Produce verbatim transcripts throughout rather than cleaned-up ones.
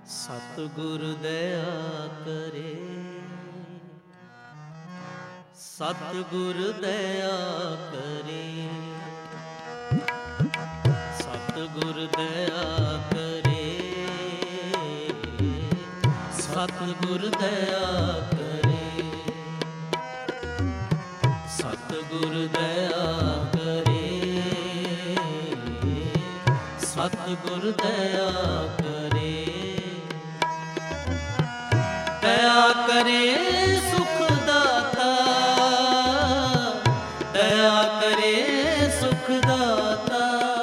सतगुर दया करे, सतगुर दया करे, सतगुर दया करे, सतगुर दया करे, सतगुर दया करे, सतगुर दया करे। दया करे सुख दाता, दया करे सुख दाता,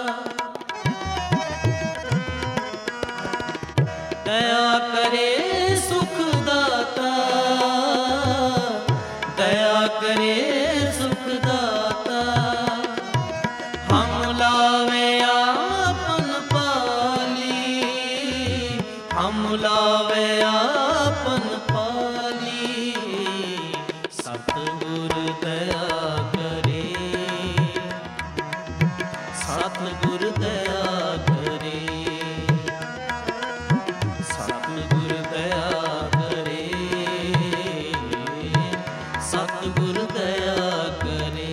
दया करे सुख दाता, दया करे सुख दाता। हम लावे आपन पाली, हम लावे आपन पाली, सतगुर दया करे, सतगुर दया करे, सतगुर दया करे, सतगुर दया करे।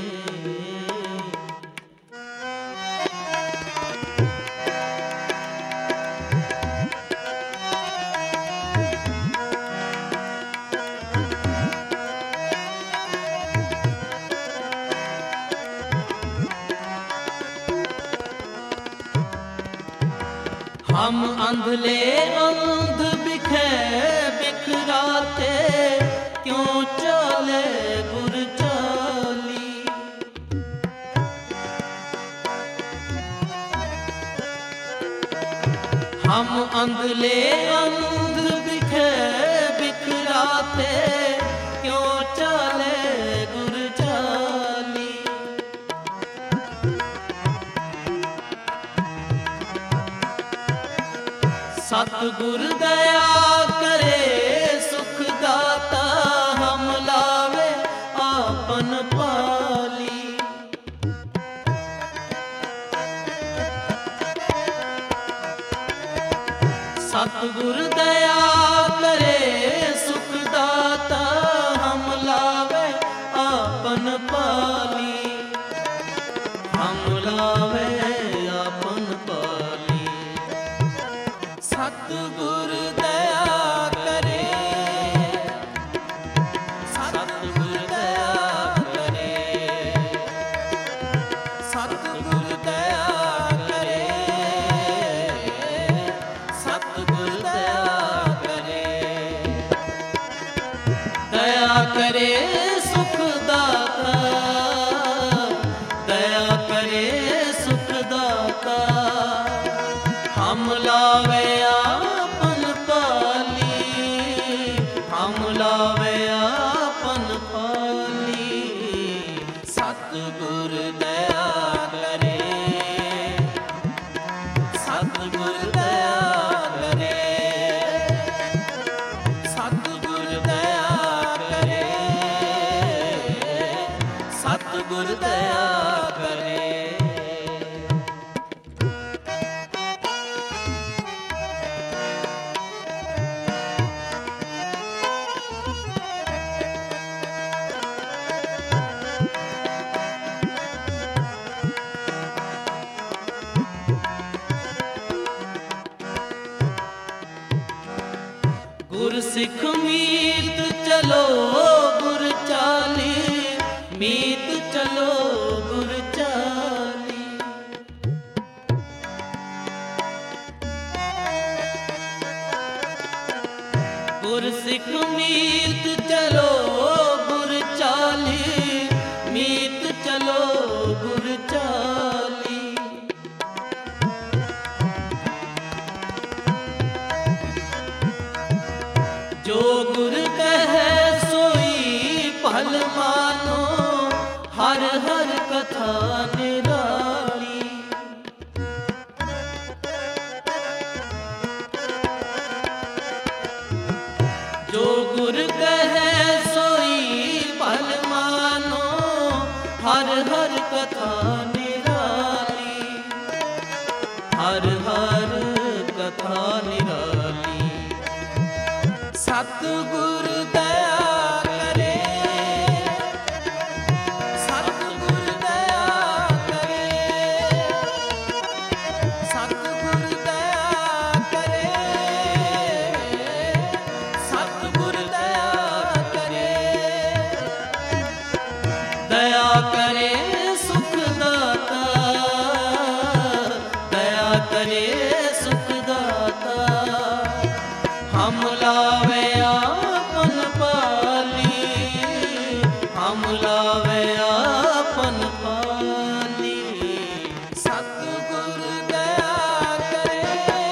हम अंधले अंध बिखे बिखराते, क्यों चले गुर चाली। हम अंधले अंध बिखे बिखराते, क्यों चले गुर चाली। सतगुर दया करे सुख दाता, हम लावे आपन पाली। सतगुर दया करे सुख दाता, हम लावे आपन पाली, हम लावे आपन पाली। सतगुर दया करे, सतगुर दया करे, सतगुर दया करे, सतगुर दया करे। दया करे सुख दाता, दया करे सुख दाता। हम लावे आपन पाली, हम लावे आपन पाली, सतगुर दया करे, सतगुर दया करे, सतगुर दया करे, सतगुर दया करे। गुर सिख मीत चलो गुर चाली, मीत चलो गुर चाली। गुर सिख मीत चलो गुर चाली, मीत चलो गुर चाली। जो गुर कहे सोई भल मानो, हर हर कथा निराली। जो गुर कहे सोई भल मानो, हर हर कथा निराली, हर हर कथा निराली। सतगुर दया करे, सतगुर दया करे, सतगुर दया करे, सतगुर दया करे, दया करे सुख दाता, दया करे सुख दाता। हम लावे आपन पाली, हम लावे आपन पाली, सतगुर दया करे,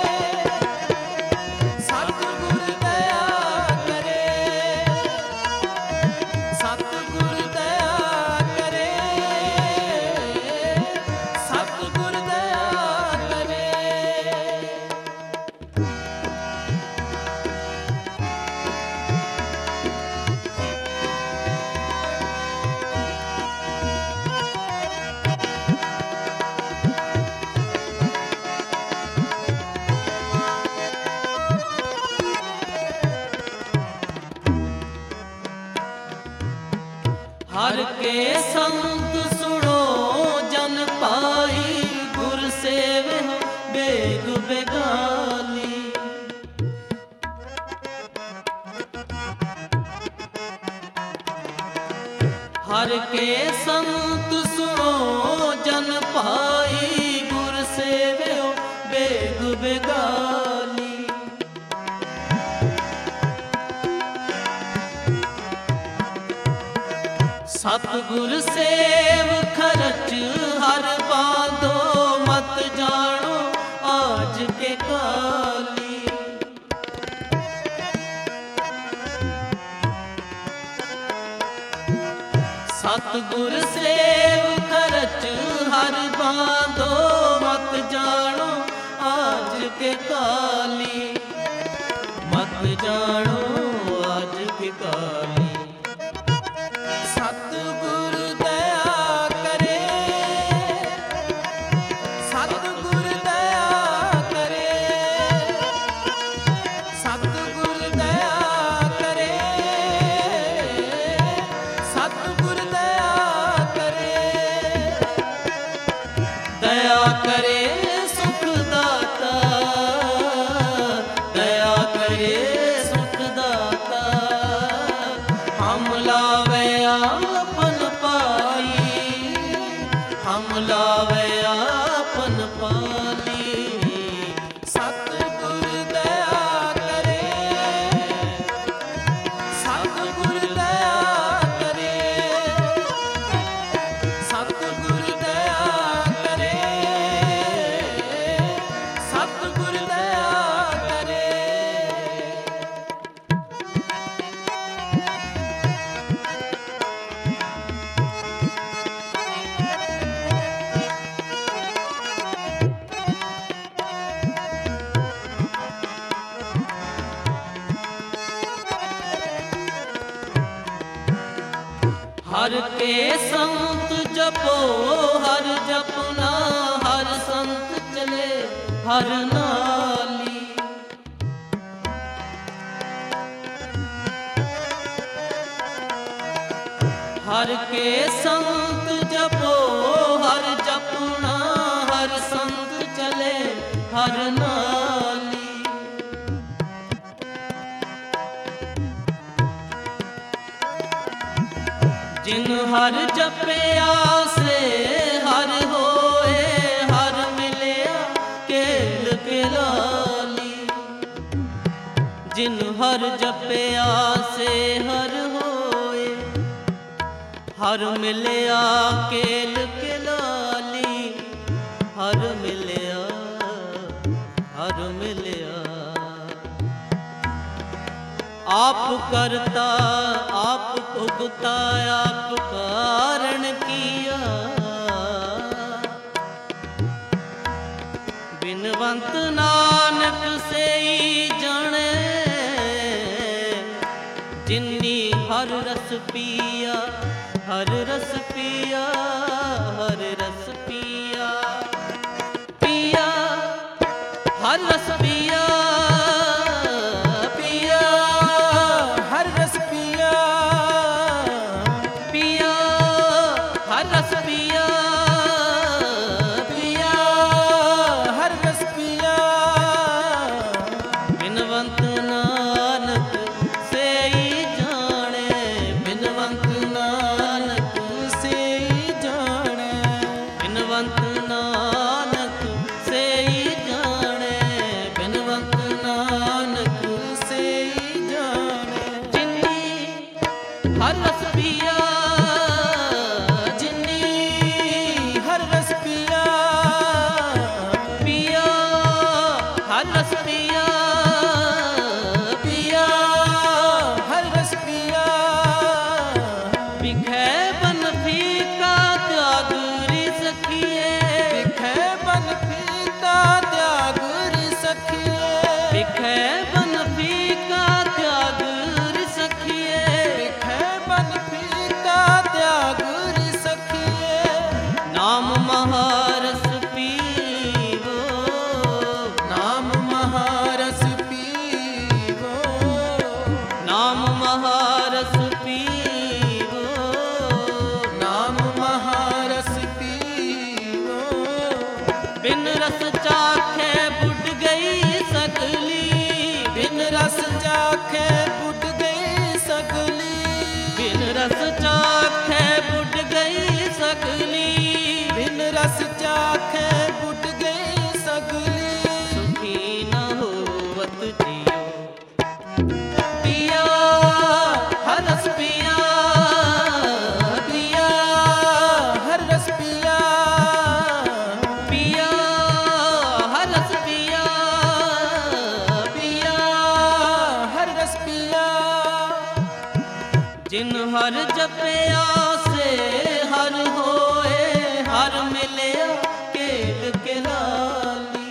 सतगुर दया करे, सतगुर दया करे, सतगुर दया करे। हर के संत सुनो जन पाई, गुर सेवे बेग बेगाली। हर के संत सुनो जन पाई, गुर सेवे बेग बेगाली। सतगुर सेव खरच हर बांधो, मत जानो आज के काली। सतगुर सेव खरच हर बांधो, मत जानो आज के काली, मत जानो आज के काली। सतगुर दया करे, सतगुर दया करे, सतगुर दया करे, सतगुर दया करे, दया करे सुख दाता, दया करे सुख दाता। हम लावे आपन पाली, हम लावे आपन पाली, सतगुर दया करे, सतगुर दया करे, सतगुर दया करे, सतगुर दया करे। हर के संत जपो हर जपना, हर संत चले हर नाली। हर के संत जपो हर जपना, हर संत चले हर नाली। जिन हर जपया से हर होए, हर मिलया केल के लाली। जिन हर जपया से हर होए, हर मिलया केल के लाली, हर मिलया, हर मिलया। आप करता आप भुगता, आप कारण किया। बिनवंत नानक से ही जाने, जिन्नी हर रस पिया, हर रस पिया, हर रस पिया, पिया हर रस पिया, पिया हर रस पिया पिया हर रस पिया। बिखै बन फीका त्याग री सखिए, बिखै बन फीका त्याग री सखिए, बिखै बन फीका त्याग री सखिए, बिखै बन फीका त्याग री सखिए। नाम महारस पीवो, नाम महारस पीवो, नाम महारस पीवो, नाम महारस पीवो। बिन रस चाखे बुझ गई सकली, बिन रस चाखे बुझ गई सगली, बिन रस चाखे बुझ गई सकली, बिन रस चाखे बुझ गई सगली। सुखी न होवत जियो पिया हर रस पिया पिया हर रस पिया, पिया हर रस पिया पिया हर रस पिया। जिन हर जपया से हर होए, हर मिलया केल के लाली।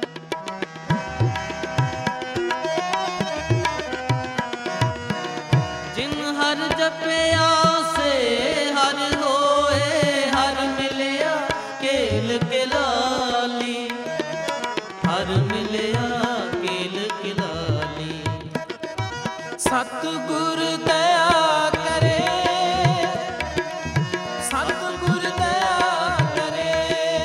जिन हर जपया से हर होए, हर मिलया केल के लाली, हर मिलया केल के लाली। सतगुर दया करे, सतगुर दया करे,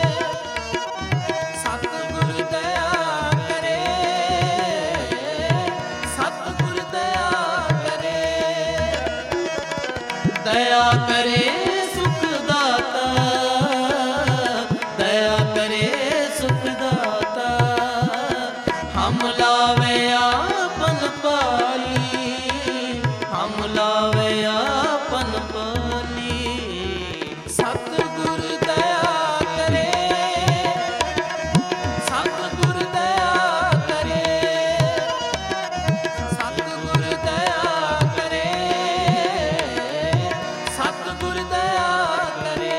सतगुर दया करे, सतगुर दया करे। दया करे सुख दाता, दया करे सुख दाता। हम लावे आपन पाली, हम लावे आपन पाली। सतगुर दया करे, सतगुर दया करे, सतगुर दया करे, सतगुर दया करे।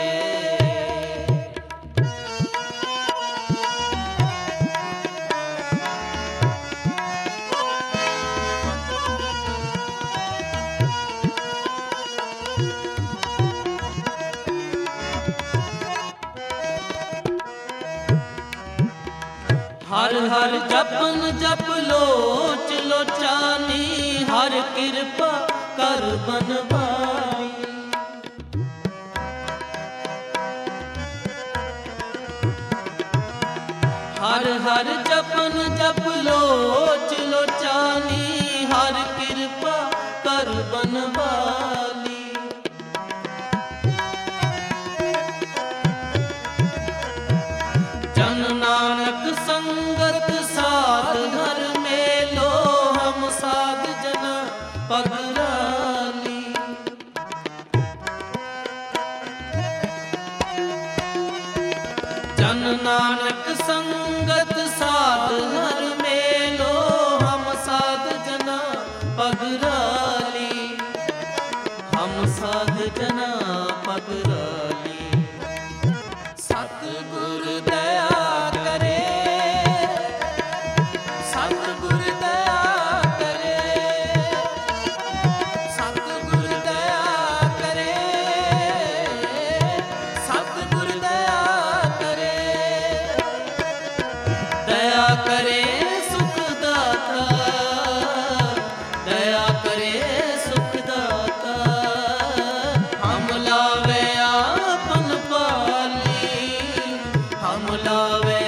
हर हर जपन जप लोच लोचानी, हर कृपा कर बनवाई। हर हर जपन जप लोच लोचानी, हर कृपा कर बनवाली। जन नानक संगत साध घर में लो, हम साध जना पगराली। जन नानक संगत साध घर में लो, हम साध जना पगराली, हम साध जना पगराली। सतगुर दया करे, सतगुर दया करे, सतगुर दया करे, सतगुर दया करे। दया करे सुख दाता, दया करे सुख दाता। हम लावे आपन पाली, हम लावे